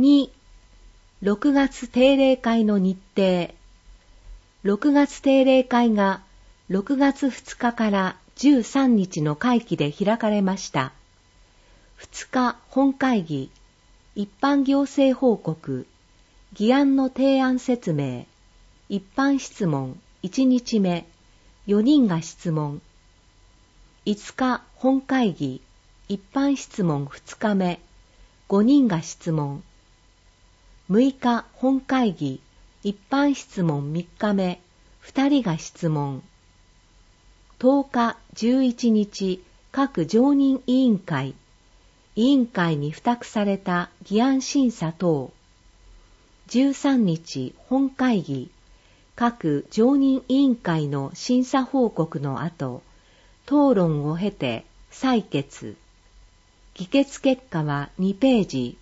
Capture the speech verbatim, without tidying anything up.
に、ろくがつ定例会の日程。ろくがつ定例会がろくがつふつかからじゅうさんにちの会期で開かれました。ふつか本会議、一般行政報告、議案の提案説明、一般質問いちにちめ、よにんが質問。いつか本会議、一般質問ふつかめ、ごにんが質問。むいか本会議、一般質問みっかめ、ふたりが質問。とおかじゅういちにち各常任委員会、委員会に付託された議案審査等。じゅうさんにち本会議、各常任委員会の審査報告の後、討論を経て採決。議決結果はにページ。